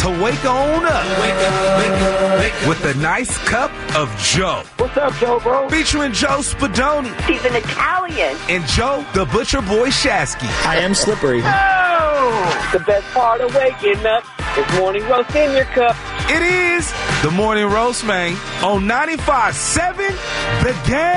to wake on up. Wake up. With a nice cup of Joe. What's up, Joe, bro? Featuring Joe Spadoni. He's an Italian. And Joe, the Butcher Boy Shasky. I am slippery. Oh! The best part of waking up is morning roast in your cup. It is the Morning Roast, man, on 95.7 The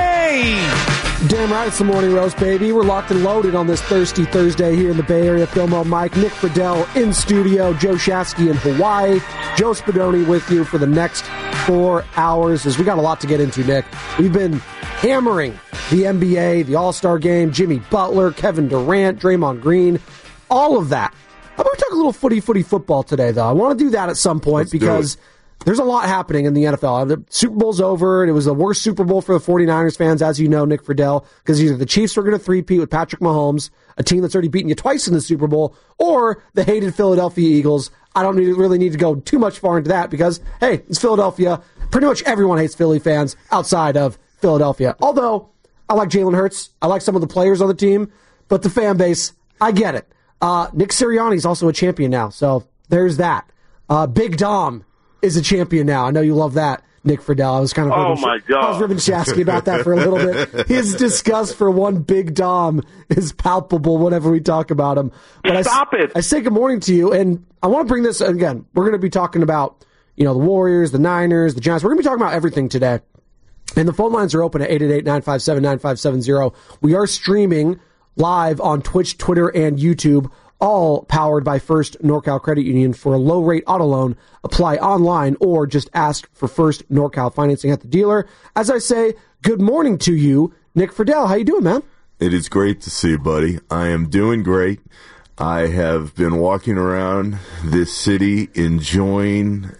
Game. Damn right, it's the Morning Roast, baby. We're locked and loaded on this thirsty Thursday here in the Bay Area. Phil Mo, Mike, Nick Friedel in studio, Joe Shasky in Hawaii, Joe Spadoni with you for the next 4 hours. As we got a lot to get into, Nick. We've been hammering the NBA, the All-Star Game, Jimmy Butler, Kevin Durant, Draymond Green, all of that. How about we talk a little footy football today, though? I want to do that at some point because there's a lot happening in the NFL. The Super Bowl's over. It was the worst Super Bowl for the 49ers fans, as you know, Nick Friedel, because either the Chiefs were going to three-peat with Patrick Mahomes, a team that's already beaten you twice in the Super Bowl, or the hated Philadelphia Eagles. I don't really need to go too much far into that because, hey, it's Philadelphia. Pretty much everyone hates Philly fans outside of Philadelphia. Although, I like Jalen Hurts. I like some of the players on the team, but the fan base, I get it. Nick Sirianni's also a champion now, so there's that. Big Dom is a champion now. I know you love that, Nick Friedel. I was kind of I was ribbing Shasky about that for a little bit. His disgust for one Big Dom is palpable whenever we talk about him. But Stop it. I say good morning to you, and I want to bring this again. We're going to be talking about the Warriors, the Niners, the Giants. We're going to be talking about everything today. And the phone lines are open at 888-957-9570. We are streaming live on Twitch, Twitter, and YouTube, all powered by First NorCal Credit Union. For a low-rate auto loan, apply online or just ask for First NorCal financing at the dealer. As I say, good morning to you, Nick Friedel. How you doing, man? It is great to see you, buddy. I am doing great. I have been walking around this city enjoying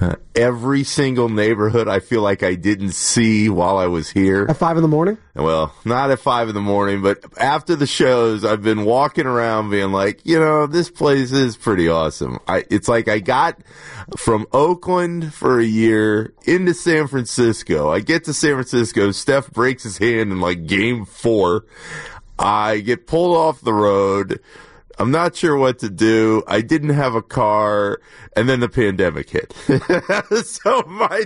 every single neighborhood I feel like I didn't see while I was here. At 5 in the morning? Well, not at 5 in the morning, but after the shows, I've been walking around being like, this place is pretty awesome. It's like I got from Oakland for a year into San Francisco. I get to San Francisco, Steph breaks his hand in like game 4. I get pulled off the road. I'm not sure what to do. I didn't have a car, and then the pandemic hit. So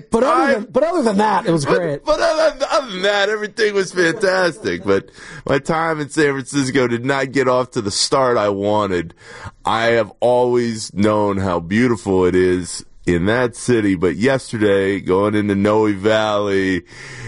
other than that, it was great. But other than that, everything was fantastic. But my time in San Francisco did not get off to the start I wanted. I have always known how beautiful it is in that city, but yesterday going into Noe Valley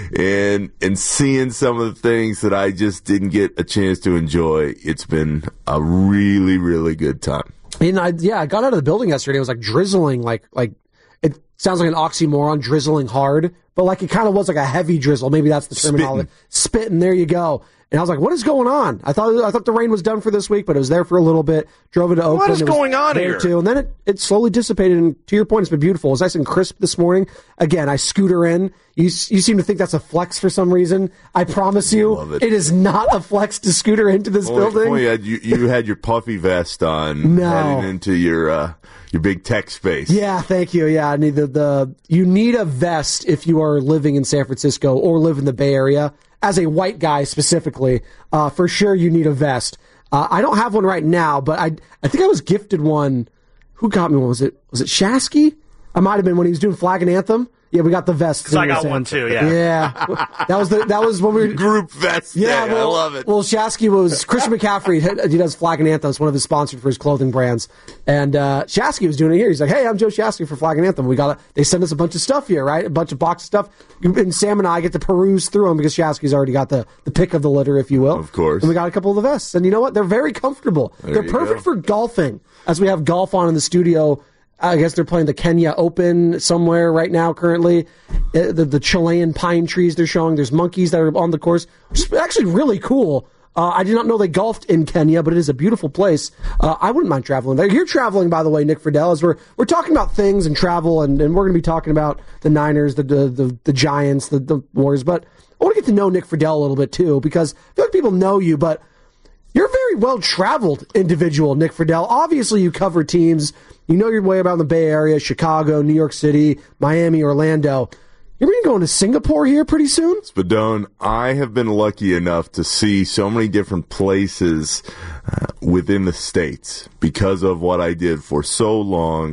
and seeing some of the things that I just didn't get a chance to enjoy, it's been a really, really good time. And I got out of the building yesterday. It was like drizzling, like it sounds like an oxymoron, drizzling hard, but like it kind of was like a heavy drizzle. Maybe that's the terminology. Spitting. There you go. And I was like, what is going on? I thought the rain was done for this week, but it was there for a little bit. Drove into Oakland. What is going on here? Too. And then it slowly dissipated. And to your point, it's been beautiful. It was nice and crisp this morning. Again, I scooter in. You seem to think that's a flex for some reason. I promise you, it is not a flex to scooter into this building. You had your puffy vest on heading into your big tech space. Yeah, thank you. Yeah, I need you need a vest if you are living in San Francisco or live in the Bay Area. As a white guy specifically, for sure you need a vest. I don't have one right now, but I think I was gifted one. Who got me one? Was it Shasky? I might have been when he was doing Flag and Anthem. Yeah, we got the vest. Because I got one too, yeah. Yeah. That was when we were... Group vest day. I love it. Well, Shasky was... Christian McCaffrey, he does Flag and Anthem. It's one of his sponsors for his clothing brands. And Shasky was doing it here. He's like, hey, I'm Joe Shasky for Flag and Anthem. They send us a bunch of stuff here, right? A bunch of box of stuff. And Sam and I get to peruse through them because Shasky's already got the pick of the litter, if you will. Of course. And we got a couple of the vests. And you know what? They're very comfortable. They're perfect for golfing, as we have golf on in the studio. I guess they're playing the Kenya Open somewhere right now currently. The Chilean pine trees they're showing. There's monkeys that are on the course, which is actually really cool. I did not know they golfed in Kenya, but it is a beautiful place. I wouldn't mind traveling there. You're traveling, by the way, Nick Friedel, as we're talking about things and travel, and we're going to be talking about the Niners, the Giants, the Warriors. But I want to get to know Nick Friedel a little bit, too, because I feel like people know you, but you're a very well-traveled individual, Nick Friedel. Obviously, you cover teams. You know your way about in the Bay Area, Chicago, New York City, Miami, Orlando. You're going to go to Singapore here pretty soon? Spadone, I have been lucky enough to see so many different places within the States because of what I did for so long,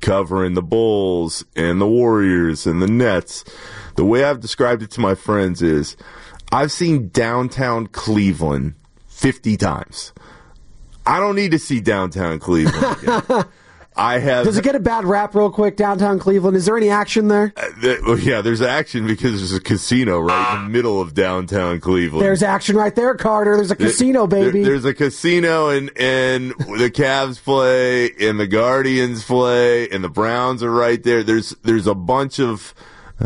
covering the Bulls and the Warriors and the Nets, the way I've described it to my friends is I've seen downtown Cleveland 50 times. I don't need to see downtown Cleveland again. Does it get a bad rap real quick, downtown Cleveland? Is there any action there? Yeah, there's action because there's a casino right in the middle of downtown Cleveland. There's action right there, Carter. There's a casino, baby. There's a casino, and the Cavs play, and the Guardians play, and the Browns are right there. There's a bunch of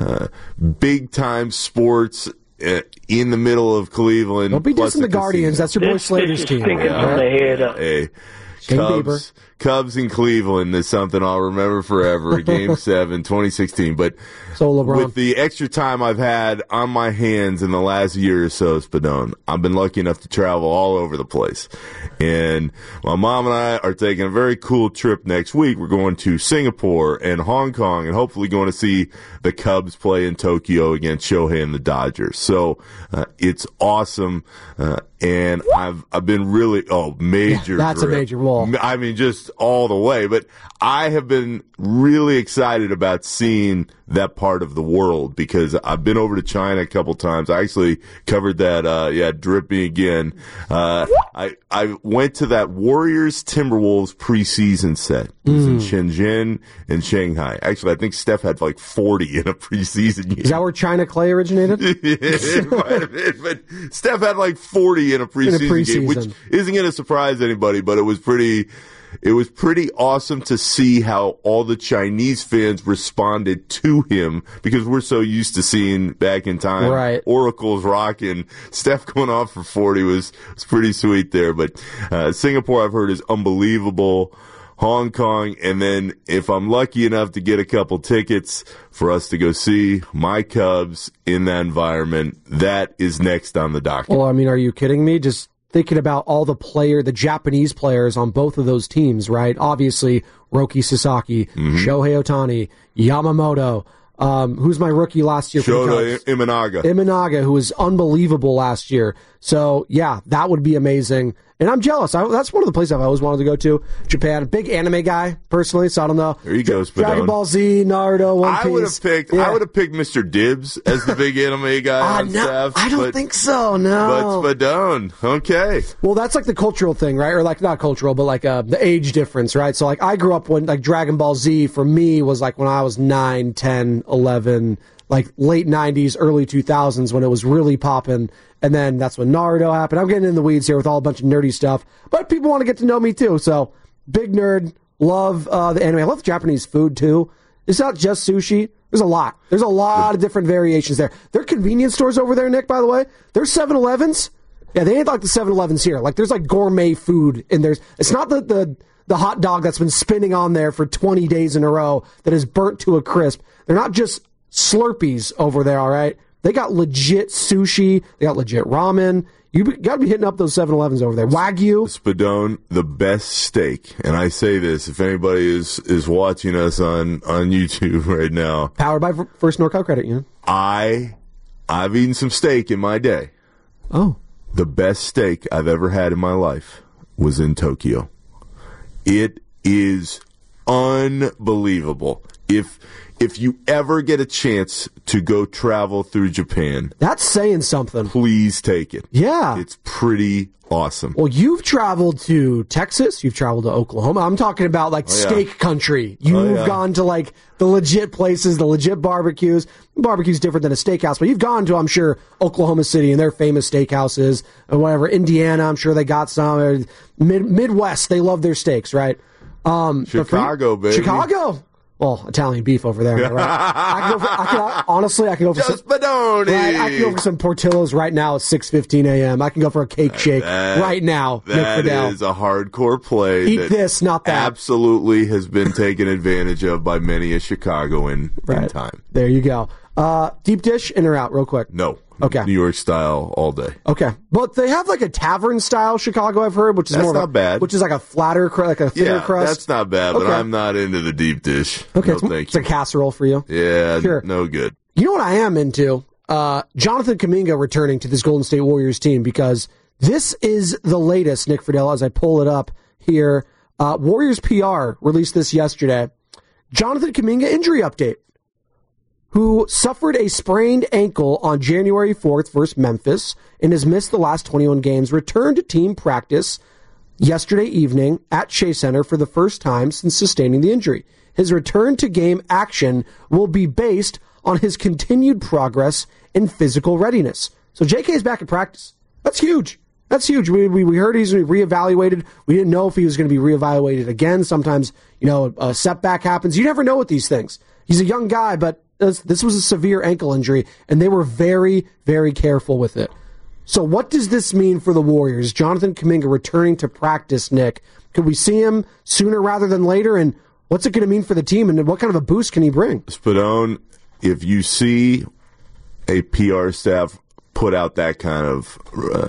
big-time sports in the middle of Cleveland. Don't be dissing the Guardians. That's your boy Slater's team. From the head up. Hey, Cubs in Cleveland is something I'll remember forever. Game 7, 2016. But so LeBron, with the extra time I've had on my hands in the last year or so, Spadone, I've been lucky enough to travel all over the place. And my mom and I are taking a very cool trip next week. We're going to Singapore and Hong Kong and hopefully going to see the Cubs play in Tokyo against Shohei and the Dodgers. So it's awesome. And I've been really, major. Yeah, that's drip. a major wall. I mean, just all the way. But I have been really excited about seeing that part of the world because I've been over to China a couple times. I actually covered that, dripping again. I went to that Warriors Timberwolves preseason set. It was in Shenzhen and Shanghai. Actually, I think Steph had like 40 in a preseason game. Is that where China Clay originated? It might have been, but Steph had like 40 in a preseason game, which isn't going to surprise anybody, but it was pretty awesome to see how all the Chinese fans responded to him because we're so used to seeing back in time. Right. Oracles rocking. Steph going off for 40 was pretty sweet there. But Singapore, I've heard, is unbelievable. Hong Kong, and then if I'm lucky enough to get a couple tickets for us to go see my Cubs in that environment, that is next on the docket. Well, I mean, are you kidding me? Just thinking about all the Japanese players on both of those teams, right? Obviously, Roki Sasaki, Shohei Ohtani, Yamamoto. Who's my rookie last year? Shota Imanaga, who was unbelievable last year. So, yeah, that would be amazing. And I'm jealous. That's one of the places I've always wanted to go to. Japan. Big anime guy, personally, so I don't know. There you go, Spadone. Dragon Ball Z, Naruto, One Piece. I would have picked Mr. Dibbs as the big anime guy on staff. I don't think so, no. But Spadone, okay. Well, that's like the cultural thing, right? Or like not cultural, but like the age difference, right? So like I grew up when like Dragon Ball Z for me was like when I was 9, 10, 11, like late 90s, early 2000s when it was really popping. And then that's when Naruto happened. I'm getting in the weeds here with all a bunch of nerdy stuff, but people want to get to know me too. So big nerd, love the anime. I love Japanese food too. It's not just sushi. There's a lot. There's a lot of different variations there. There are convenience stores over there, Nick, by the way. There's 7-Elevens. Yeah, they ain't like the 7-Elevens here. Like there's like gourmet food and it's not the hot dog that's been spinning on there for 20 days in a row that is burnt to a crisp. They're not just Slurpees over there, all right? They got legit sushi. They got legit ramen. You got to be hitting up those 7-Elevens over there. Wagyu. Spadone, the best steak. And I say this, if anybody is watching us on YouTube right now. Powered by First NorCal Credit Union. I've eaten some steak in my day. Oh. The best steak I've ever had in my life was in Tokyo. It is unbelievable. If you ever get a chance to go travel through Japan, that's saying something. Please take it. Yeah. It's pretty awesome. Well, you've traveled to Texas. You've traveled to Oklahoma. I'm talking about like steak country. You've gone to like the legit places, the legit barbecues. Barbecue's different than a steakhouse, but you've gone to, I'm sure, Oklahoma City and their famous steakhouses and whatever. Indiana, I'm sure they got some. Midwest, they love their steaks, right? Chicago, baby. Chicago. Well, Italian beef over there, right? Honestly, I can go for some. Spadone. Right, I can go for some Portillo's right now at 6:15 a.m. I can go for a cake shake right now. That is a hardcore play. Eat this, not that. Absolutely has been taken advantage of by many a Chicagoan in time. There you go. Deep dish, in or out, real quick? No. Okay. New York style all day. Okay. But they have like a tavern style Chicago, I've heard, which is that's not bad. Which is like a flatter, like a thinner crust. That's not bad, but I'm not into the deep dish. Okay. No, it's a casserole for you. Yeah. Sure. No good. You know what I am into? Jonathan Kuminga returning to this Golden State Warriors team because this is the latest, Nick Friedel, as I pull it up here. Warriors PR released this yesterday. Jonathan Kuminga injury update, who suffered a sprained ankle on January 4th versus Memphis and has missed the last 21 games, returned to team practice yesterday evening at Chase Center for the first time since sustaining the injury. His return to game action will be based on his continued progress in physical readiness. So JK is back at practice. That's huge. That's huge. We heard he's going to be reevaluated. We didn't know if he was going to be reevaluated again. Sometimes, a setback happens. You never know with these things. He's a young guy, but this was a severe ankle injury, and they were very, very careful with it. So what does this mean for the Warriors? Jonathan Kuminga returning to practice, Nick. Could we see him sooner rather than later? And what's it going to mean for the team, and what kind of a boost can he bring? Spadone, if you see a PR staff put out that kind of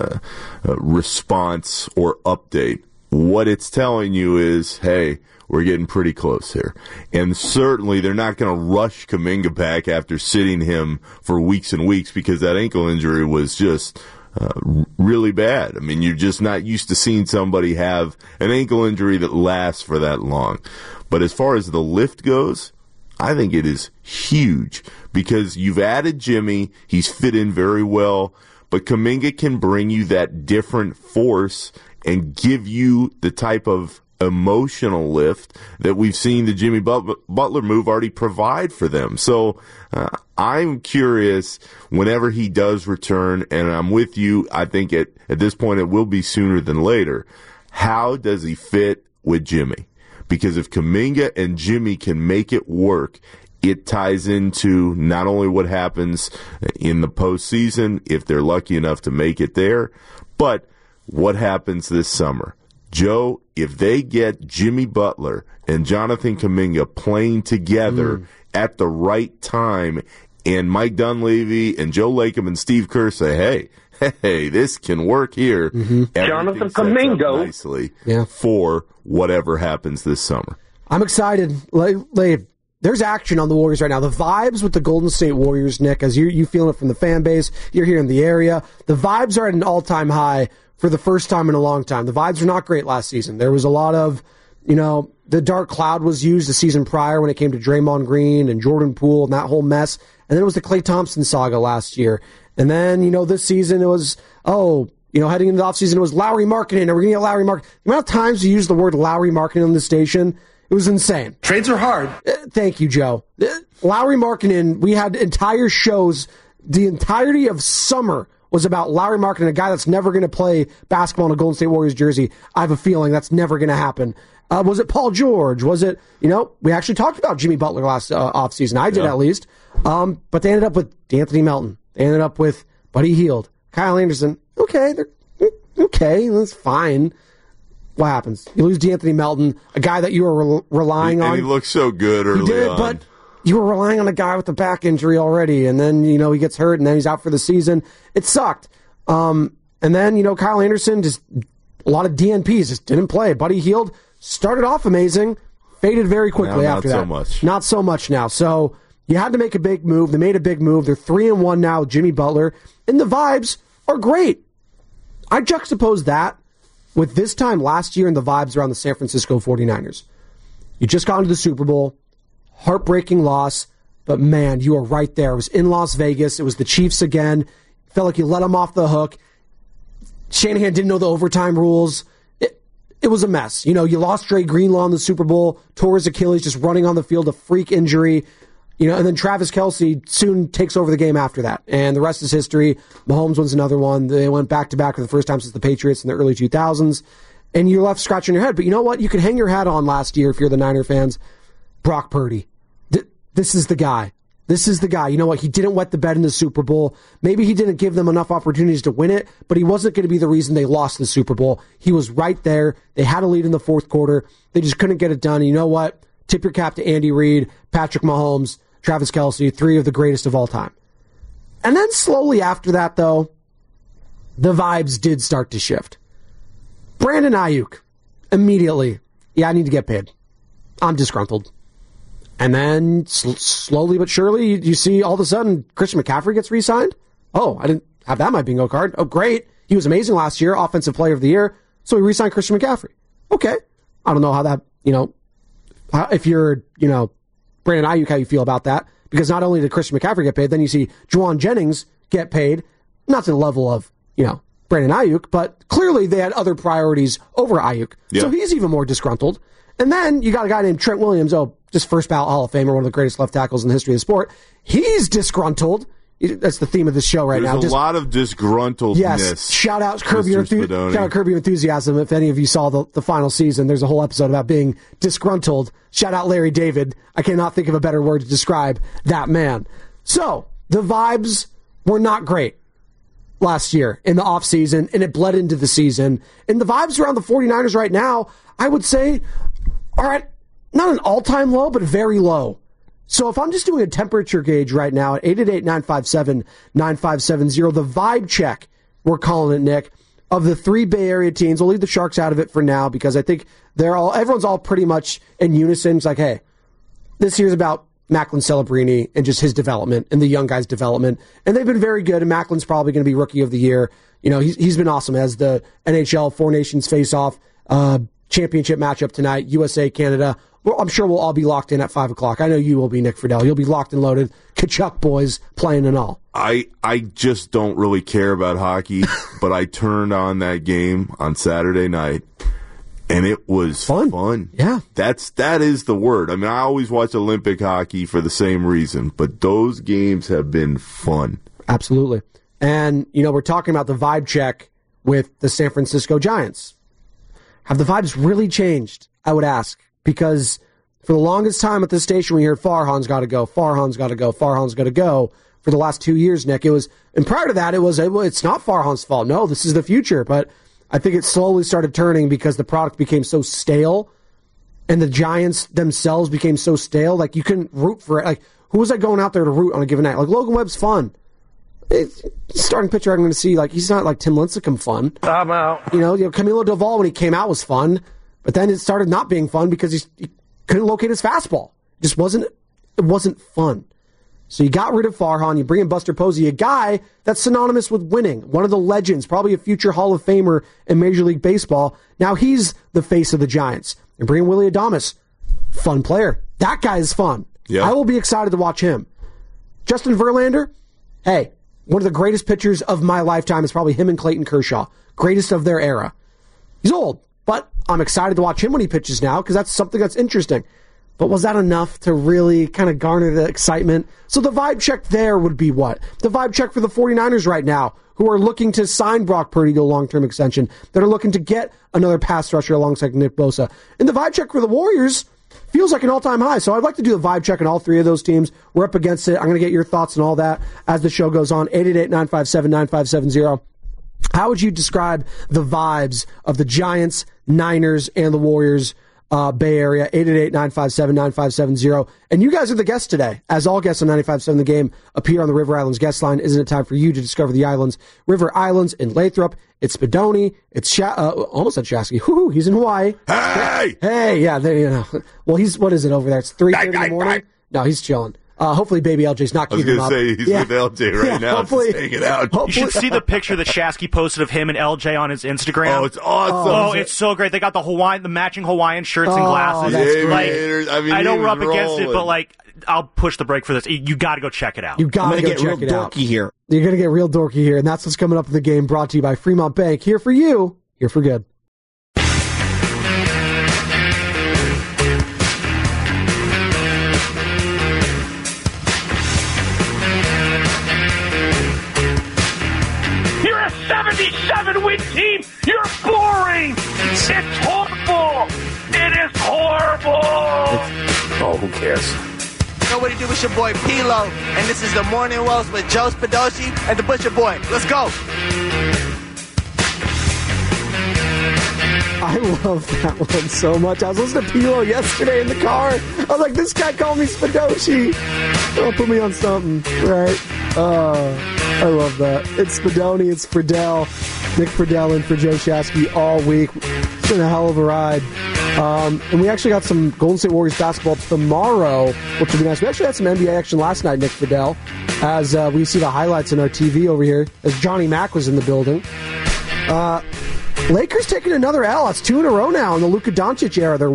response or update, what it's telling you is, hey, we're getting pretty close here. And certainly they're not going to rush Kuminga back after sitting him for weeks and weeks because that ankle injury was just really bad. I mean, you're just not used to seeing somebody have an ankle injury that lasts for that long. But as far as the lift goes, I think it is huge because you've added Jimmy. He's fit in very well. But Kuminga can bring you that different force and give you the type of emotional lift that we've seen the Jimmy Butler move already provide for them. So I'm curious whenever he does return, and I'm with you, I think at this point it will be sooner than later. How does he fit with Jimmy? Because if Kuminga and Jimmy can make it work, it ties into not only what happens in the postseason, if they're lucky enough to make it there, but what happens this summer. Joe, if they get Jimmy Butler and Jonathan Kuminga playing together at the right time, and Mike Dunleavy and Joe Lacob and Steve Kerr say, hey, this can work here. Jonathan Kuminga nicely for whatever happens this summer. I'm excited. There's action on the Warriors right now. The vibes with the Golden State Warriors, Nick, as you feeling it from the fan base, you're here in the area. The vibes are at an all-time high for the first time in a long time. The vibes were not great last season. There was a lot of, the dark cloud was used the season prior when it came to Draymond Green and Jordan Poole and that whole mess. And then it was the Klay Thompson saga last year. And then, this season it was, heading into the offseason, it was Lauri Markkanen. Are we going to get Lauri Markkanen? The amount of times you use the word Lauri Markkanen on the station, it was insane. Trades are hard. Thank you, Joe. Lauri Markkanen, we had entire shows, the entirety of summer was about Lauri Markkanen, a guy that's never going to play basketball in a Golden State Warriors jersey. I have a feeling that's never going to happen. Was it Paul George? Was it, we actually talked about Jimmy Butler last offseason. I did at least. But they ended up with D'Anthony Melton. They ended up with Buddy Hield, Kyle Anderson. Okay, that's fine. What happens? You lose D'Anthony Melton, a guy that you were relying on. And he looked so good early on. But you were relying on a guy with a back injury already, and then, he gets hurt, and then he's out for the season. It sucked. And then, Kyle Anderson, just a lot of DNPs, just didn't play. Buddy Hield started off amazing, faded very quickly after that. Not so much. Not so much now. So you had to make a big move. They made a big move. They're 3-1 now with Jimmy Butler, and the vibes are great. I juxtapose that with this time last year and the vibes around the San Francisco 49ers. You just got into the Super Bowl. Heartbreaking loss, but man, you were right there. It was in Las Vegas. It was the Chiefs again. Felt like you let them off the hook. Shanahan didn't know the overtime rules. It was a mess. You lost Dre Greenlaw in the Super Bowl, tore his Achilles just running on the field, a freak injury. And then Travis Kelce soon takes over the game after that. And the rest is history. Mahomes wins another one. They went back-to-back for the first time since the Patriots in the early 2000s. And you're left scratching your head. But you know what? You can hang your hat on last year if you're the Niner fans. Brock Purdy. This is the guy. This is the guy. You know what? He didn't wet the bed in the Super Bowl. Maybe he didn't give them enough opportunities to win it, but he wasn't going to be the reason they lost the Super Bowl. He was right there. They had a lead in the fourth quarter. They just couldn't get it done. And you know what? Tip your cap to Andy Reid, Patrick Mahomes, Travis Kelce, three of the greatest of all time. And then slowly after that, though, the vibes did start to shift. Brandon Ayuk, immediately, I need to get paid. I'm disgruntled. And then slowly but surely, you see all of a sudden Christian McCaffrey gets re-signed. Oh, I didn't have that on my bingo card. Oh, great. He was amazing last year, Offensive Player of the Year. So we re-signed Christian McCaffrey. Okay. I don't know how that, if you're, Brandon Ayuk, how you feel about that, because not only did Christian McCaffrey get paid, then you see Juwan Jennings get paid, not to the level of, Brandon Ayuk, but clearly they had other priorities over Ayuk. Yeah. So he's even more disgruntled. And then you got a guy named Trent Williams, just first ballot Hall of Famer, one of the greatest left tackles in the history of the sport. He's disgruntled. That's the theme of this show right now. There's a lot of disgruntledness. Yes. Shout out Curb Your Enthusiasm. If any of you saw the final season, there's a whole episode about being disgruntled. Shout out Larry David. I cannot think of a better word to describe that man. So, the vibes were not great last year in the offseason, and it bled into the season. And the vibes around the 49ers right now, I would say, are at not an all-time low, but very low. So if I'm just doing a temperature gauge right now at 888-957-9570, the vibe check, we're calling it, Nick, of the 3 Bay Area teams, we'll leave the Sharks out of it for now because I think everyone's all pretty much in unison. It's like, hey, this year's about Macklin Celebrini and just his development and the young guys' development. And they've been very good, and Macklin's probably going to be Rookie of the Year. He's been awesome as the NHL Four Nations face-off championship matchup tonight, USA, Canada. Well, I'm sure we'll all be locked in at 5 o'clock. I know you will be, Nick Friedel. You'll be locked and loaded. Kachuk boys playing and all. I just don't really care about hockey, but I turned on that game on Saturday night, and it was fun. Yeah. That is the word. I mean, I always watch Olympic hockey for the same reason, but those games have been fun. Absolutely. And, we're talking about the vibe check with the San Francisco Giants. Have the vibes really changed, I would ask? Because for the longest time at this station, we heard Farhan's got to go, Farhan's got to go, Farhan's got to go. For the last 2 years, Nick, and prior to that, it's not Farhan's fault. No, this is the future. But I think it slowly started turning because the product became so stale, and the Giants themselves became so stale. Like you couldn't root for it. Like who was I going out there to root on a given night? Like Logan Webb's fun. Starting pitcher, I'm going to see he's not like Tim Lincecum fun. I'm out. Camilo Doval when he came out was fun. But then it started not being fun because he couldn't locate his fastball. It wasn't fun. So you got rid of Farhan. You bring in Buster Posey, a guy that's synonymous with winning. One of the legends, probably a future Hall of Famer in Major League Baseball. Now he's the face of the Giants. And bring in Willie Adames. Fun player. That guy is fun. Yep. I will be excited to watch him. Justin Verlander, hey, one of the greatest pitchers of my lifetime is probably him and Clayton Kershaw. Greatest of their era. He's old. But I'm excited to watch him when he pitches now because that's something that's interesting. But was that enough to really kind of garner the excitement? So the vibe check there would be what? The vibe check for the 49ers right now, who are looking to sign Brock Purdy to a long-term extension, that are looking to get another pass rusher alongside Nick Bosa. And the vibe check for the Warriors feels like an all-time high. So I'd like to do the vibe check on all 3 of those teams. We're up against it. I'm going to get your thoughts on all that as the show goes on. 888-957-9570. How would you describe the vibes of the Giants, Niners, and the Warriors Bay Area? 888-957-9570. And you guys are the guests today. As all guests on 95.7 The Game appear on the River Islands guest line, isn't it time for you to discover the islands? River Islands in Lathrop. It's Spadoni. It's almost at Shasky. Whoo, he's in Hawaii. Hey, yeah, there. Well, what is it over there? It's 3:30 in the morning. No, he's chilling. Hopefully, baby LJ's not keeping him up. I was going to say, he's with LJ right now. Just hanging out. You should see the picture that Shasky posted of him and LJ on his Instagram. Oh, it's awesome. Oh, it's so great. They got the matching Hawaiian shirts and glasses. I know we're up against it, but I'll push the break for this. You got to go check it out. You got to go check it out. Here. You're going to get real dorky here, and that's what's coming up in the game, brought to you by Fremont Bank. Here for you, here for good. You're a 77-win team. You're boring. It's horrible. It is horrible. Oh, who cares? What do you do with your boy Pilo? And this is the Morning Roast with Joe Spadoshi and the Butcher Boy. Let's go. I love that one so much. I was listening to Pilo yesterday in the car. I was like, this guy called me Spadoshi. Don't put me on something, right? I love that. It's Spadoni, it's Friedel. Nick Friedel in for Joe Shasky all week. It's been a hell of a ride. And we actually got some Golden State Warriors basketball tomorrow, which would be nice. We actually had some NBA action last night, Nick Friedel, as we see the highlights in our TV over here, as Johnny Mack was in the building. Lakers taking another L. It's 2 in a row now in the Luka Doncic era. They're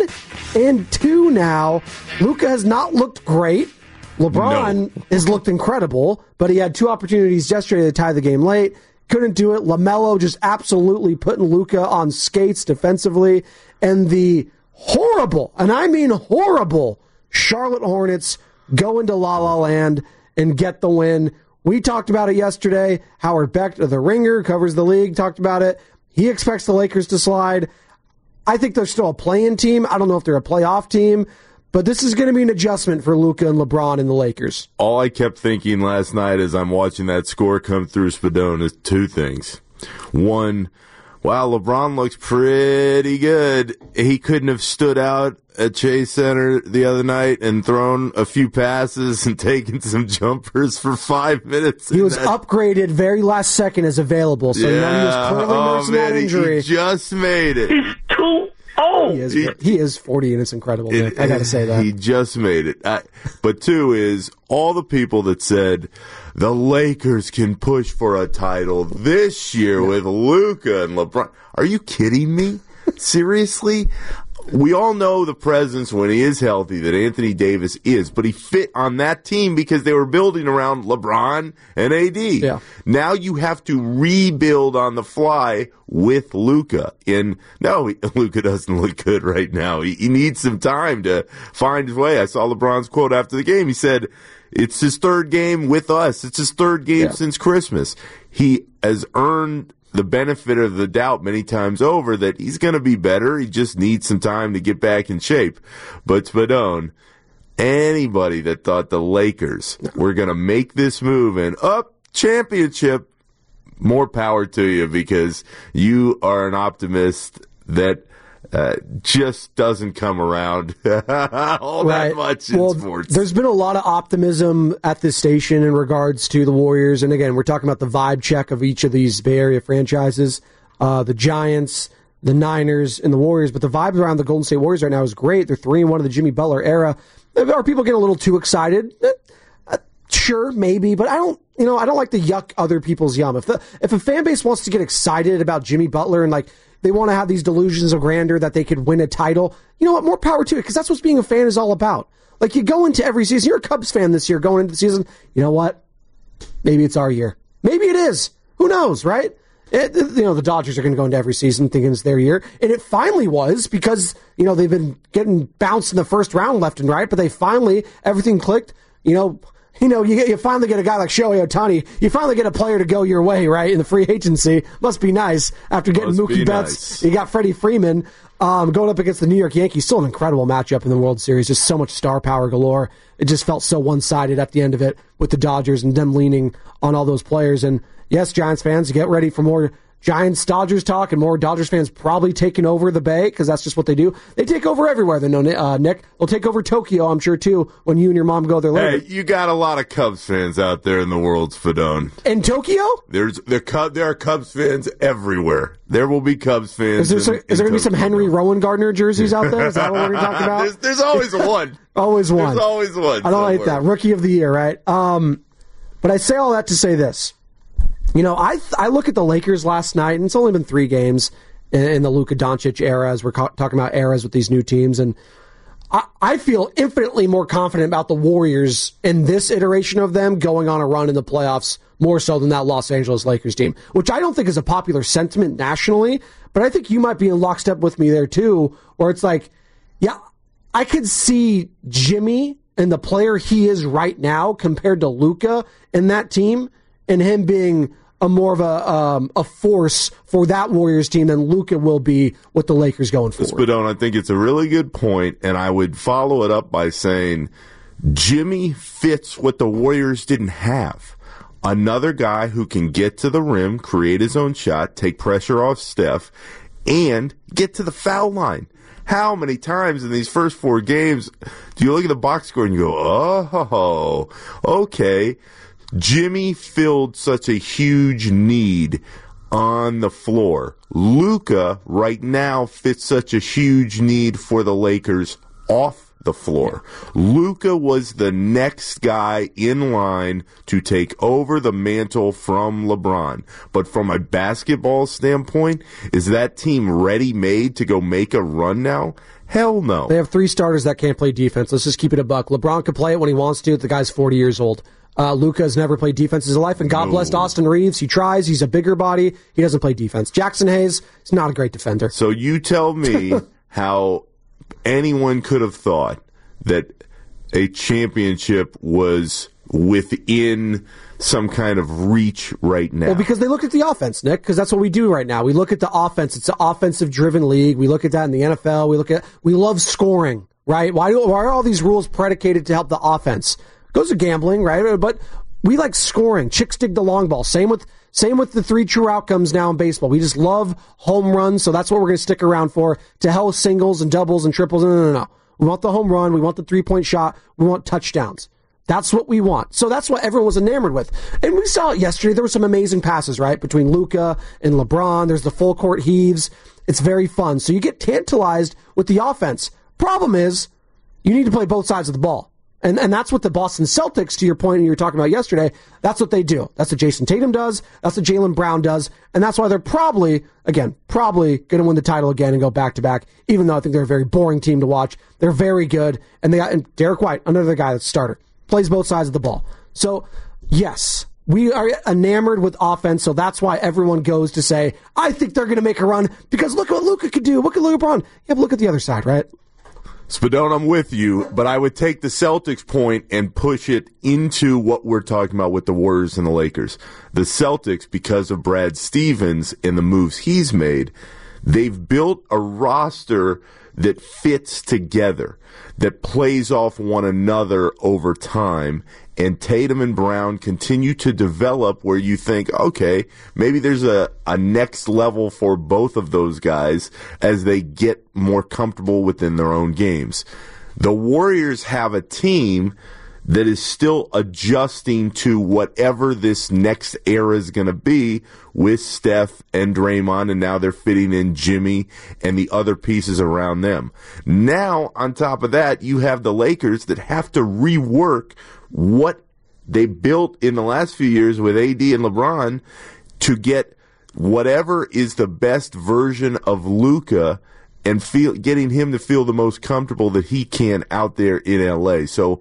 1-2 now. Luka has not looked great. LeBron has looked incredible, but he had 2 opportunities yesterday to tie the game late. Couldn't do it. LaMelo just absolutely putting Luka on skates defensively. And the horrible, and I mean horrible, Charlotte Hornets go into La La Land and get the win. We talked about it yesterday. Howard Beck of The Ringer, covers the league, talked about it. He expects the Lakers to slide. I think they're still a play-in team. I don't know if they're a playoff team, but this is going to be an adjustment for Luka and LeBron and the Lakers. All I kept thinking last night as I'm watching that score come through Spadone is 2 things. One, wow, LeBron looks pretty good. He couldn't have stood out at Chase Center the other night and thrown a few passes and taken some jumpers for 5 minutes. He was upgraded very last second as available, so he was clearly nursing that injury. He just made it. He's too old. He is 40, and it's incredible, Nick. I got to say that. He just made it. But 2 is all the people that said the Lakers can push for a title this year with Luka and LeBron. Are you kidding me? Seriously? We all know the presence when he is healthy that Anthony Davis is, but he fit on that team because they were building around LeBron and AD. Yeah. Now you have to rebuild on the fly with Luka. And no, Luka doesn't look good right now. He needs some time to find his way. I saw LeBron's quote after the game. He said, it's his 3rd game with us. It's his 3rd game since Christmas. He has earned the benefit of the doubt many times over that he's going to be better. He just needs some time to get back in shape. But Spadone, anybody that thought the Lakers were going to make this move and championship, more power to you, because you are an optimist that just doesn't come around all that much in sports. There's been a lot of optimism at this station in regards to the Warriors. And again, we're talking about the vibe check of each of these Bay Area franchises, the Giants, the Niners, and the Warriors. But the vibe around the Golden State Warriors right now is great. They're 3-1 of the Jimmy Butler era. Are people getting a little too excited? Sure, maybe, but I don't like to yuck other people's yum. If a fan base wants to get excited about Jimmy Butler and like they want to have these delusions of grandeur that they could win a title, you know what? More power to it, because that's what being a fan is all about. Like, you go into every season. You're a Cubs fan this year, going into the season. You know what? Maybe it's our year. Maybe it is. Who knows, right? The Dodgers are going to go into every season thinking it's their year, and it finally was, because they've been getting bounced in the first round left and right, but everything clicked. You finally get a guy like Shohei Ohtani. You finally get a player to go your way, right, in the free agency. Must be nice after getting Mookie Betts. Nice. You got Freddie Freeman going up against the New York Yankees. Still an incredible matchup in the World Series. Just so much star power galore. It just felt so one-sided at the end of it with the Dodgers and them leaning on all those players. And yes, Giants fans, get ready for more Giants-Dodgers talk, and more Dodgers fans probably taking over the Bay, because that's just what they do. They take over everywhere, they know, Nick. They'll take over Tokyo, I'm sure, too, when you and your mom go there later. Hey, you got a lot of Cubs fans out there in the world, Spadone. In Tokyo? There are Cubs fans everywhere. There will be Cubs fans. Is there going to be some Henry Rowan Gardner jerseys out there? Is that what we're talking about? There's always one. Always one. There's always one. I don't like that. Rookie of the year, right? But I say all that to say this. I look at the Lakers last night, and it's only been 3 games in the Luka Doncic era, as we're talking about eras with these new teams, and I feel infinitely more confident about the Warriors in this iteration of them going on a run in the playoffs, more so than that Los Angeles Lakers team, which I don't think is a popular sentiment nationally, but I think you might be in lockstep with me there too, where it's like, yeah, I could see Jimmy and the player he is right now compared to Luka in that team, and him being a more of a force for that Warriors team than Luka will be with the Lakers going forward. Spadone, I think it's a really good point, and I would follow it up by saying Jimmy fits what the Warriors didn't have. Another guy who can get to the rim, create his own shot, take pressure off Steph, and get to the foul line. How many times in these first 4 games do you look at the box score and you go, oh, okay, Jimmy filled such a huge need on the floor. Luka right now fits such a huge need for the Lakers off the floor. Luka was the next guy in line to take over the mantle from LeBron. But from a basketball standpoint, is that team ready-made to go make a run now? Hell no. They have 3 starters that can't play defense. Let's just keep it a buck. LeBron can play it when he wants to. The guy's 40 years old. Luka has never played defense in his life, and God bless Austin Reeves. He tries. He's a bigger body. He doesn't play defense. Jackson Hayes is not a great defender. So you tell me how anyone could have thought that a championship was within some kind of reach right now. Well, because they look at the offense, Nick, because that's what we do right now. We look at the offense. It's an offensive-driven league. We look at that in the NFL. We love scoring, right? Why are all these rules predicated to help the offense? Goes to gambling, right? But we like scoring. Chicks dig the long ball. Same with the 3 true outcomes now in baseball. We just love home runs, so that's what we're going to stick around for. To hell with singles and doubles and triples. No. We want the home run. We want the 3-point shot. We want touchdowns. That's what we want. So that's what everyone was enamored with. And we saw it yesterday. There were some amazing passes, right? Between Luka and LeBron. There's the full court heaves. It's very fun. So you get tantalized with the offense. Problem is, you need to play both sides of the ball. And that's what the Boston Celtics, to your point you were talking about yesterday, that's what they do. That's what Jason Tatum does. That's what Jaylen Brown does. And that's why they're probably going to win the title again and go back-to-back, even though I think they're a very boring team to watch. They're very good. And and Derek White, another guy that's starter, plays both sides of the ball. So, yes, we are enamored with offense, so that's why everyone goes to say, I think they're going to make a run because look at what Luka could do. Look at LeBron. Yeah, but look at the other side, right? Spadone, I'm with you, but I would take the Celtics point and push it into what we're talking about with the Warriors and the Lakers. The Celtics, because of Brad Stevens and the moves he's made, they've built a roster that fits together, that plays off one another over time, and Tatum and Brown continue to develop where you think, okay, maybe there's a next level for both of those guys as they get more comfortable within their own games. The Warriors have a team that is still adjusting to whatever this next era is going to be with Steph and Draymond, and now they're fitting in Jimmy and the other pieces around them. Now, on top of that, you have the Lakers that have to rework what they built in the last few years with AD and LeBron to get whatever is the best version of Luka and getting him to feel the most comfortable that he can out there in LA. So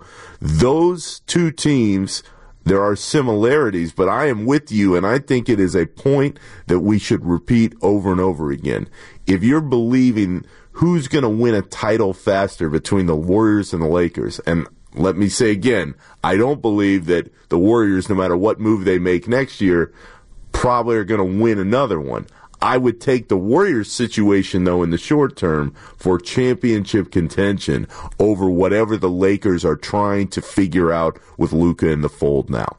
those two teams, there are similarities, but I am with you, and I think it is a point that we should repeat over and over again. If you're believing who's going to win a title faster between the Warriors and the Lakers, and let me say again, I don't believe that the Warriors, no matter what move they make next year, probably are going to win another one. I would take the Warriors situation, though, in the short term for championship contention over whatever the Lakers are trying to figure out with Luka in the fold now.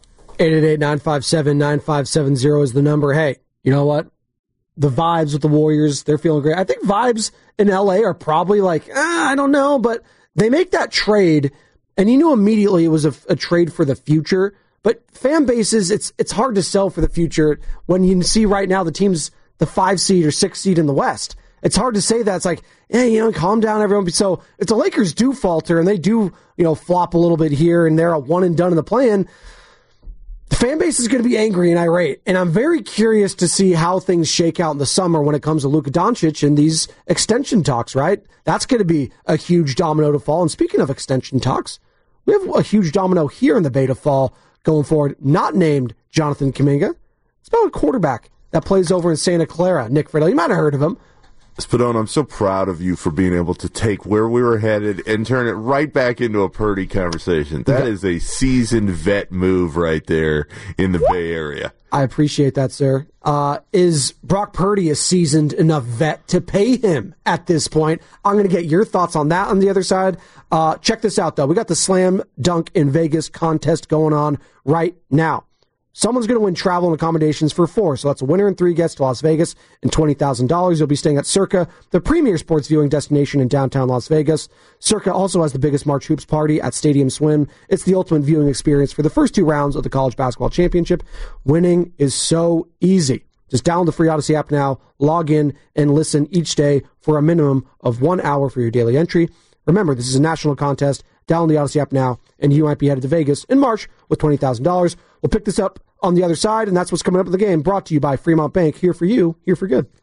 888-957-9570 is the number. Hey, you know what? The vibes with the Warriors, they're feeling great. I think vibes in LA are probably like, I don't know, but they make that trade, and you knew immediately it was a trade for the future. But fan bases, it's hard to sell for the future when you see right now the team's the 5 seed or 6 seed in the West. It's hard to say that. It's like, hey, calm down, everyone. So if the Lakers do falter and they do, flop a little bit here and they're a one and done in the play-in, the fan base is going to be angry and irate. And I'm very curious to see how things shake out in the summer when it comes to Luka Doncic and these extension talks, right? That's going to be a huge domino to fall. And speaking of extension talks, we have a huge domino here in the Bay to fall going forward, not named Jonathan Kuminga. It's about a quarterback that plays over in Santa Clara, Nick Friedel. You might have heard of him. Spadone, I'm so proud of you for being able to take where we were headed and turn it right back into a Purdy conversation. That is a seasoned vet move right there in the Bay Area. I appreciate that, sir. Is Brock Purdy a seasoned enough vet to pay him at this point? I'm going to get your thoughts on that on the other side. Check this out, though. We got the Slam Dunk in Vegas contest going on right now. Someone's going to win travel and accommodations for 4. So that's a winner and 3 guests to Las Vegas and $20,000. You'll be staying at Circa, the premier sports viewing destination in downtown Las Vegas. Circa also has the biggest March Hoops party at Stadium Swim. It's the ultimate viewing experience for the first 2 rounds of the College Basketball Championship. Winning is so easy. Just download the free Odyssey app now, log in, and listen each day for a minimum of 1 hour for your daily entry. Remember, this is a national contest. Download the Odyssey app now, and you might be headed to Vegas in March with $20,000. We'll pick this up on the other side, and that's what's coming up in the game. Brought to you by Fremont Bank. Here for you, here for good.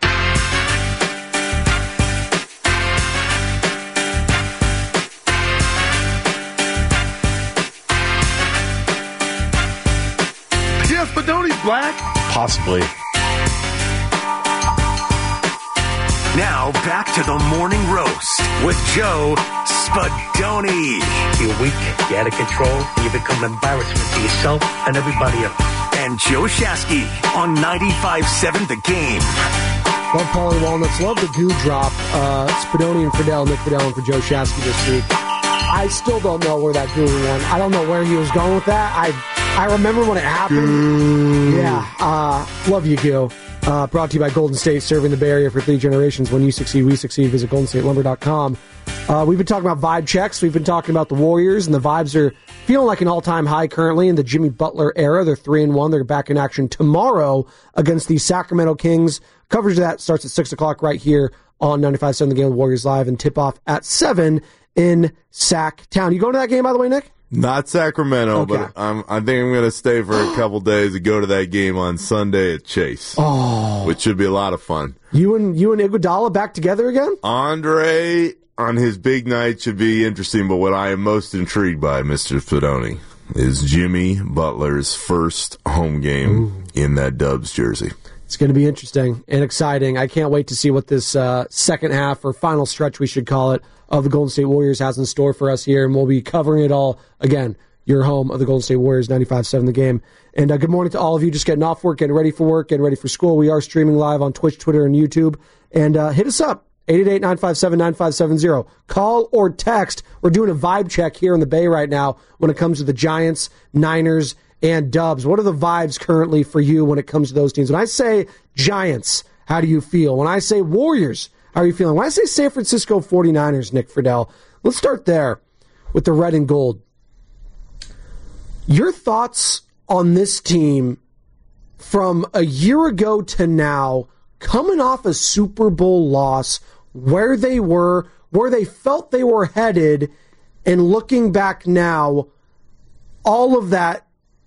Yes, but don't he's black. Possibly. Now back to the morning roast with Joe Spadoni. You're weak, you're out of control, and you become an embarrassment to yourself and everybody else. And Joe Shasky on 95.7 The Game. Love Paulie Walnuts. Love the goo drop. Spadoni and Friedel, Nick Friedel and for Joe Shasky this week. I still don't know where that goo went. I don't know where he was going with that. I remember when it happened. Goo. Yeah. Love you, Goo. Brought to you by Golden State, serving the Bay Area for 3 generations. When you succeed, we succeed. Visit GoldenStateLumber.com. We've been talking about vibe checks. We've been talking about the Warriors, and the vibes are feeling like an all-time high currently in the Jimmy Butler era. They're 3-1. They're back in action tomorrow against the Sacramento Kings. Coverage of that starts at 6 o'clock right here on 95.7 The Game with Warriors Live, and tip-off at 7 in Sac Town. You going to that game, by the way, Nick? Not Sacramento, okay. But I think I'm going to stay for a couple days and go to that game on Sunday at Chase, which should be a lot of fun. You and Iguodala back together again? Andre on his big night should be interesting, but what I am most intrigued by, Mr. Spadoni, is Jimmy Butler's first home game in that Dubs jersey. It's going to be interesting and exciting. I can't wait to see what this second half, or final stretch we should call it, of the Golden State Warriors has in store for us here, and we'll be covering it all. Again, your home of the Golden State Warriors, 95.7 The Game. And good morning to all of you just getting off work, getting ready for work, getting ready for school. We are streaming live on Twitch, Twitter, and YouTube. And hit us up, 888-957-9570. Call or text. We're doing a vibe check here in the Bay right now when it comes to the Giants, Niners, and Dubs. What are the vibes currently for you when it comes to those teams? When I say Giants, how do you feel? When I say Warriors, how are you feeling? When I say San Francisco 49ers, Nick Friedel, let's start there with the red and gold. Your thoughts on this team from a year ago to now, coming off a Super Bowl loss, where they were, where they felt they were headed, and looking back now, all of that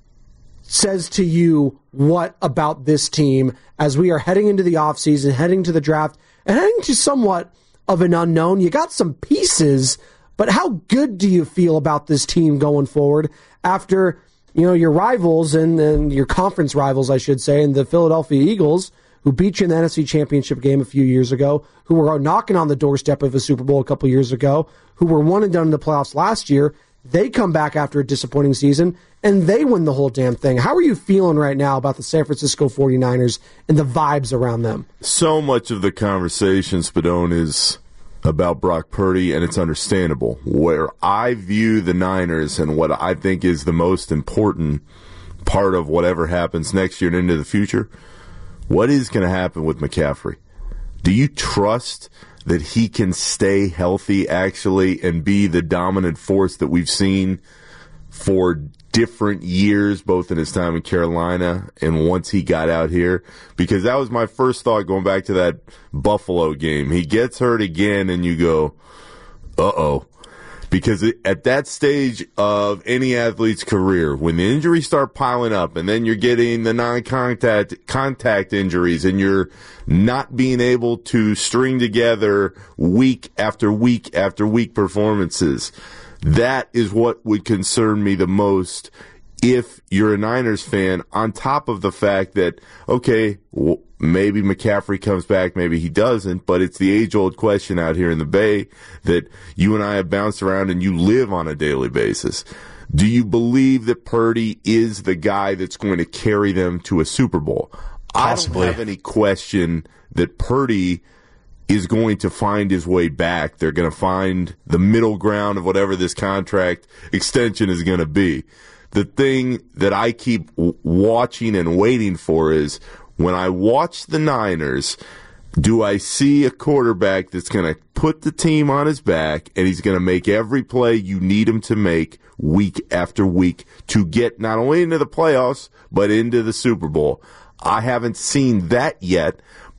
says to you what about this team as we are heading into the offseason, heading to the draft, and heading to somewhat of an unknown. You got some pieces, but how good do you feel about this team going forward after, your rivals and your conference rivals, I should say, and the Philadelphia Eagles, who beat you in the NFC Championship game a few years ago, who were knocking on the doorstep of a Super Bowl a couple years ago, who were one and done in the playoffs last year. They come back after a disappointing season, and they win the whole damn thing. How are you feeling right now about the San Francisco 49ers and the vibes around them? So much of the conversation, Spadone, is about Brock Purdy, and it's understandable. Where I view the Niners and what I think is the most important part of whatever happens next year and into the future, what is going to happen with McCaffrey? Do you trust that he can stay healthy, actually, and be the dominant force that we've seen for different years, both in his time in Carolina and once he got out here? Because that was my first thought going back to that Buffalo game. He gets hurt again, and you go, uh-oh. Because at that stage of any athlete's career, when the injuries start piling up and then you're getting the contact injuries and you're not being able to string together week after week after week performances, that is what would concern me the most if you're a Niners fan, on top of the fact that, okay, well, maybe McCaffrey comes back, maybe he doesn't, but it's the age-old question out here in the Bay that you and I have bounced around and you live on a daily basis. Do you believe that Purdy is the guy that's going to carry them to a Super Bowl? Possibly. I don't have any question that Purdy is going to find his way back. They're going to find the middle ground of whatever this contract extension is going to be. The thing that I keep watching and waiting for is, when I watch the Niners, do I see a quarterback that's going to put the team on his back and he's going to make every play you need him to make week after week to get not only into the playoffs, but into the Super Bowl? I haven't seen that yet,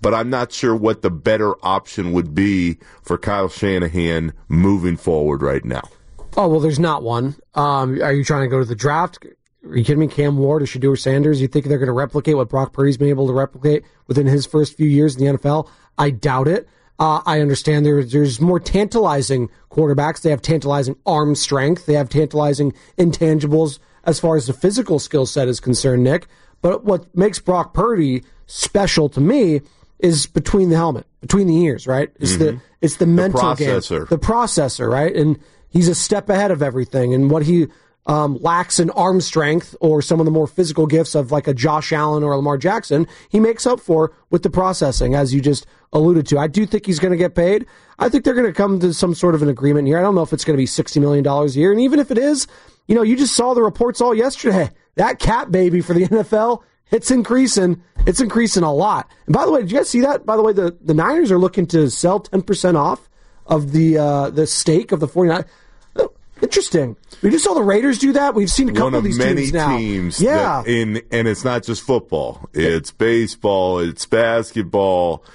but I'm not sure what the better option would be for Kyle Shanahan moving forward right now. Oh, well, there's not one. Are you trying to go to the draft? Are you kidding me? Cam Ward or Shedeur Sanders? You think they're going to replicate what Brock Purdy's been able to replicate within his first few years in the NFL? I doubt it. I understand there's more tantalizing quarterbacks. They have tantalizing arm strength. They have tantalizing intangibles as far as the physical skill set is concerned, Nick. But what makes Brock Purdy special to me is between the helmet, between the ears, right? It's the mental game, the processor, right? And he's a step ahead of everything. And what he lacks in arm strength or some of the more physical gifts of like a Josh Allen or a Lamar Jackson, he makes up for with the processing, as you just alluded to. I do think he's going to get paid. I think they're going to come to some sort of an agreement here. I don't know if it's going to be $60 million a year. And even if it is, you just saw the reports all yesterday. That cap baby for the NFL, it's increasing. It's increasing a lot. And by the way, did you guys see that? By the way, the Niners are looking to sell 10% off of the stake of the 49ers. Interesting. We just saw the Raiders do that. We've seen a couple of these teams now. Yeah. And it's not just football. It's baseball. It's basketball.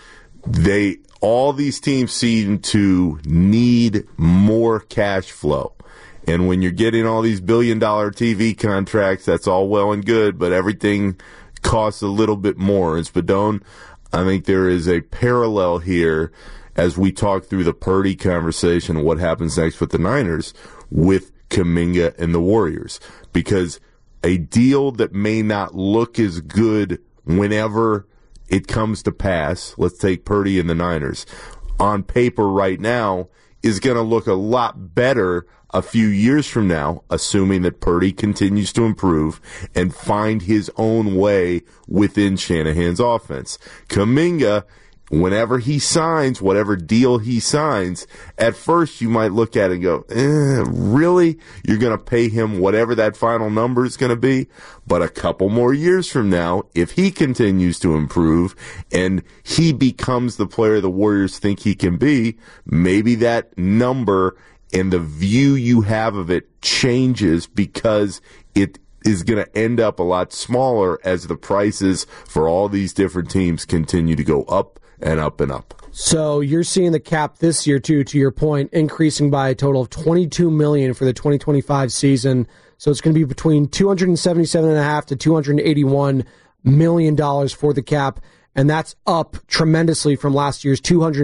All these teams seem to need more cash flow. And when you're getting all these billion-dollar TV contracts, that's all well and good, but everything costs a little bit more. And Spadone, I think there is a parallel here as we talk through the Purdy conversation, what happens next with the Niners, with Kuminga and the Warriors. Because a deal that may not look as good whenever it comes to pass, let's take Purdy and the Niners, on paper right now, is going to look a lot better a few years from now, assuming that Purdy continues to improve and find his own way within Shanahan's offense. Kuminga, whenever he signs, whatever deal he signs, at first you might look at it and go, really? You're going to pay him whatever that final number is going to be? But a couple more years from now, if he continues to improve and he becomes the player the Warriors think he can be, maybe that number and the view you have of it changes because it is going to end up a lot smaller as the prices for all these different teams continue to go up and up and up. So you're seeing the cap this year, too, to your point, increasing by a total of $22 million for the 2025 season. So it's going to be between $277.5 to $281 million for the cap, and that's up tremendously from last year's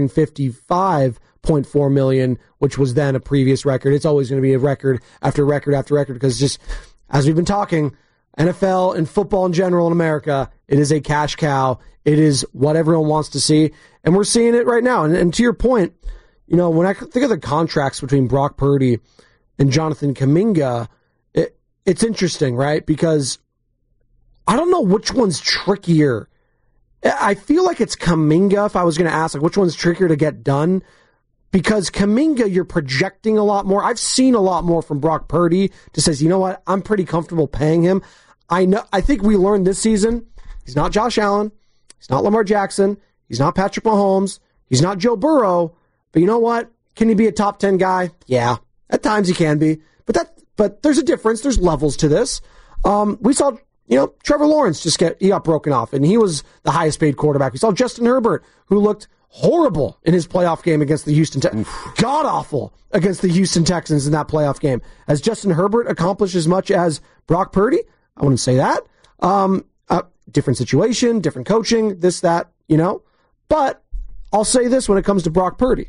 $255.4 million, which was then a previous record. It's always going to be a record after record after record because just as we've been talking, NFL and football in general in America, it is a cash cow. It is what everyone wants to see, and we're seeing it right now. And to your point, when I think of the contracts between Brock Purdy and Jonathan Kuminga, it's interesting, right? Because I don't know which one's trickier. I feel like it's Kuminga if I was going to ask, which one's trickier to get done. Because Kuminga, you're projecting a lot more. I've seen a lot more from Brock Purdy to says, you know what, I'm pretty comfortable paying him. I think we learned this season, he's not Josh Allen, he's not Lamar Jackson, he's not Patrick Mahomes, he's not Joe Burrow, but you know what? Can he be a top 10 guy? Yeah, at times he can be. But there's a difference. There's levels to this. We saw, Trevor Lawrence he got broken off, and he was the highest paid quarterback. We saw Justin Herbert, who looked horrible in his playoff game against the Houston Texans. God-awful against the Houston Texans in that playoff game. Has Justin Herbert accomplished as much as Brock Purdy? I wouldn't say that. Different situation, different coaching, this, that, But I'll say this when it comes to Brock Purdy.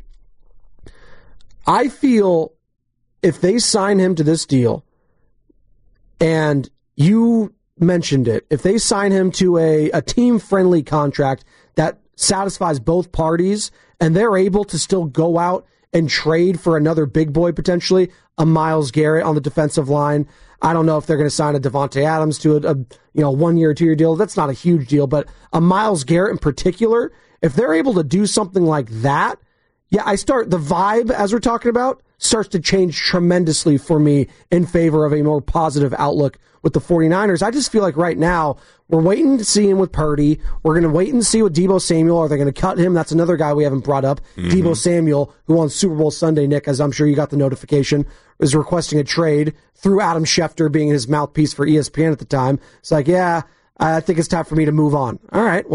I feel if they sign him to this deal, and you mentioned it, if they sign him to a team-friendly contract that satisfies both parties, and they're able to still go out and trade for another big boy, potentially, a Myles Garrett on the defensive line. I don't know if they're going to sign a Devontae Adams to a 1 year or 2 year deal. That's not a huge deal, but a Myles Garrett in particular, if they're able to do something like that, the vibe, as we're talking about, starts to change tremendously for me in favor of a more positive outlook with the 49ers. I just feel like right now, we're waiting to see him with Purdy. We're going to wait and see with Deebo Samuel. Are they going to cut him? That's another guy we haven't brought up. Mm-hmm. Deebo Samuel, who on Super Bowl Sunday, Nick, as I'm sure you got the notification, was requesting a trade through Adam Schefter being his mouthpiece for ESPN at the time. It's like, yeah, I think it's time for me to move on. All right, well,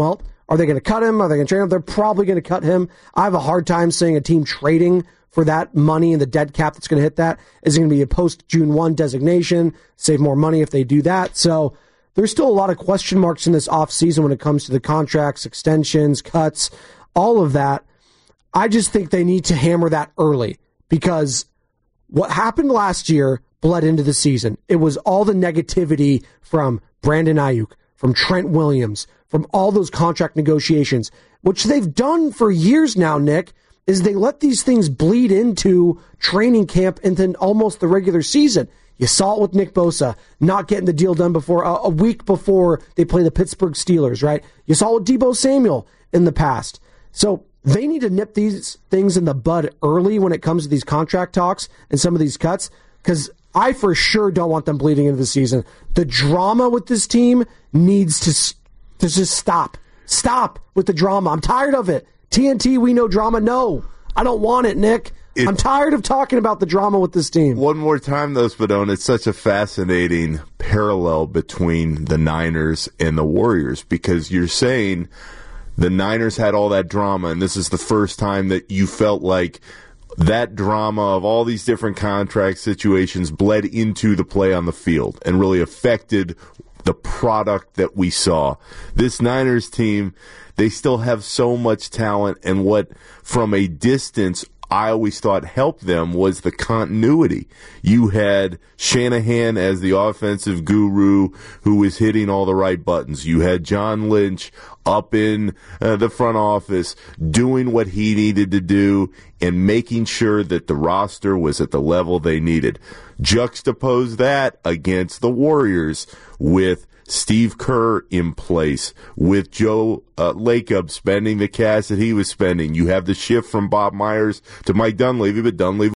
Are they going to cut him? Are they going to trade him? They're probably going to cut him. I have a hard time seeing a team trading for that money and the dead cap that's going to hit that. Is it going to be a post-June 1 designation? Save more money if they do that. So there's still a lot of question marks in this offseason when it comes to the contracts, extensions, cuts, all of that. I just think they need to hammer that early because what happened last year bled into the season. It was all the negativity from Brandon Ayuk, from Trent Williams, from all those contract negotiations, which they've done for years now, Nick, is they let these things bleed into training camp and then almost the regular season. You saw it with Nick Bosa not getting the deal done before a week before they play the Pittsburgh Steelers, right? You saw it with Deebo Samuel in the past. So they need to nip these things in the bud early when it comes to these contract talks and some of these cuts, because I for sure don't want them bleeding into the season. The drama with this team needs to just stop. Stop with the drama. I'm tired of it. TNT, we know drama. No, I don't want it, Nick. I'm tired of talking about the drama with this team. One more time, though, Spadone, it's such a fascinating parallel between the Niners and the Warriors, because you're saying the Niners had all that drama, and this is the first time that you felt like that drama of all these different contract situations bled into the play on the field and really affected the product that we saw. This Niners team, they still have so much talent, and what from a distance I always thought helped them was the continuity. You had Shanahan as the offensive guru who was hitting all the right buttons. You had John Lynch up in the front office doing what he needed to do and making sure that the roster was at the level they needed. Juxtapose that against the Warriors with Steve Kerr in place, with Joe Lacob spending the cash that he was spending. You have the shift from Bob Myers to Mike Dunleavy, but Dunleavy